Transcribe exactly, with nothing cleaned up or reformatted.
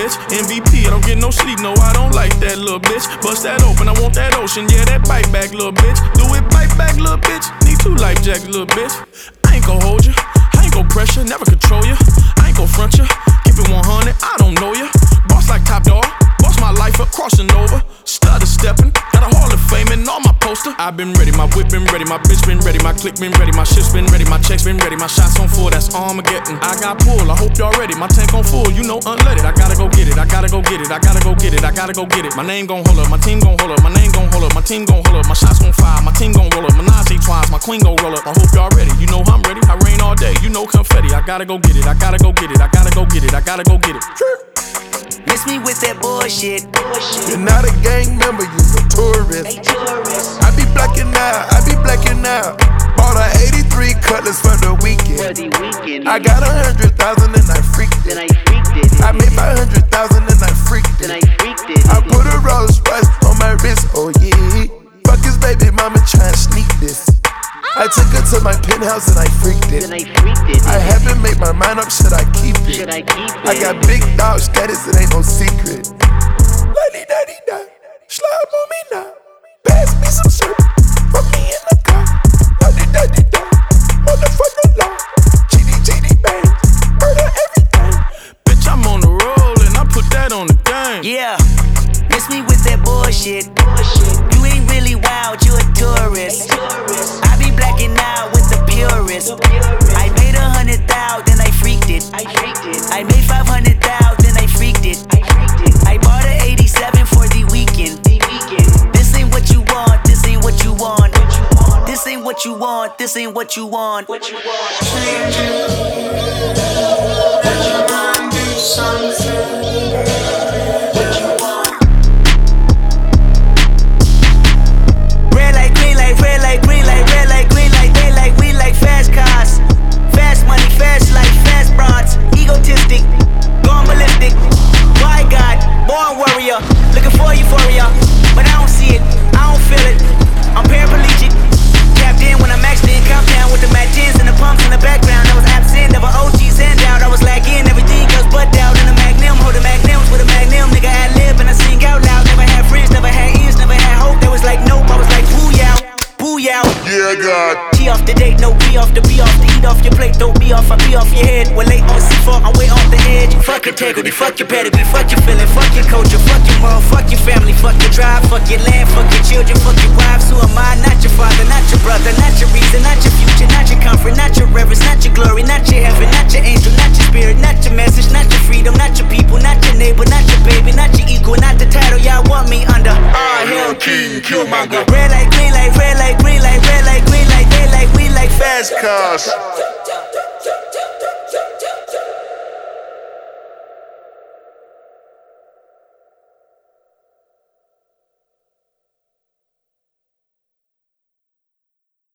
bitch. M V P, I don't get no sleep, no, I don't like that little bitch. Bust that open, I want that ocean, yeah, that bite back, little bitch. Do it, bite back, little bitch. Need two life jackets, little bitch. I ain't gon' hold you, I ain't gon' pressure, never control you. I ain't gon' front you, keep it one hundred, I don't know you. Boss like Top Dog, boss my life up, crossing over. Stutter stepping, got a Hall of Fame and all my poster. I been ready, my whip been ready, my bitch been ready, my click been ready, my shit's been ready, my checks been ready, my shots on full, that's Armageddon. I got pull, I hope y'all ready, my tank on full, you know unleaded. I gotta go get it, I gotta go get it, I gotta go get it, I gotta go get it. My name gon' hold up, my team gon' hold up, my name gon' hold up, my team gon' hold up, my shots gon' fire, my team gon' roll up, my Nazi twice, my queen gon' roll up. I hope y'all ready, you know I'm ready, I rain all day, you know confetti. I gotta go get it, I gotta go get it, I gotta go get it, I gotta go get it. Miss me with that bullshit. You're not a gang member, you're a tourist. I be blacking out, I be blacking out. Bought a eighty-three Cutlass for the weekend. For the weekend. I got a hundred thousand and I freaked it. Then I freaked it. I made five hundred thousand and I freaked it. Then I freaked it. I put a Rolls Royce on my wrist, oh yeah. Fuck his baby mama tryna sneak this. I took her to my penthouse and I freaked it. Then I freaked it. I haven't made my mind up, should I keep it? Should I keep it? I got big dog status, it ain't no secret. Lady daddy da, slime on me now. Pass me some syrup, put me in the car. Lady daddy da, motherfucker law. G D G D bang, murder everything. Bitch, I'm on the roll and I put that on the game. Yeah, miss me with that bullshit. You ain't really wild, you a tourist. I be blacking out with the purist. I made a hundred thousand, then I freaked it. I made five hundred thousand, then I freaked it. I bought a eighty-seven for the weekend. This ain't what you want, this ain't what you want. This ain't what you want, this ain't what you want. What you want? Change it. That you wanna do something. Red light, green light, red light, green light, they like, we like fast cars. Fast money, fast life, fast bronze. Egotistic, gone ballistic. Why God, born warrior. Looking for euphoria, but I don't see it, I don't feel it. I'm paraplegic, capped in when I'm maxed in. Compound with the Mac tens and the pumps in the background. I was absent, never O Gs handout. I was lagging, everything goes butt out. In the Magnum, holding Magnums with a Magnum. Nigga ad lib and I sing out loud. Never had friends, never had ears, never had hope. That was like nope, I was like woo yow. Booyah. Yeah, God. T off the date, no B off the B off the eat off your plate, don't be off, I be off your head. We're late on C four, I'm way off the edge. Fuck integrity, fuck your pedigree, fuck your feeling, fuck your culture, fuck your mom, fuck your family, fuck your drive, fuck your land, fuck your children, fuck your wives. Who am I? Not your father, not your brother, not your reason, not your future, not your comfort, not your reverence, not your glory, not your heaven, not your angel, not your spirit, not your message, not your freedom, not your people, not your neighbor, not your baby, not your equal, not the title y'all want me under. All hail King Killmonger. Red light, green light, red light, green light, red light, green light, they like, we like fast cars.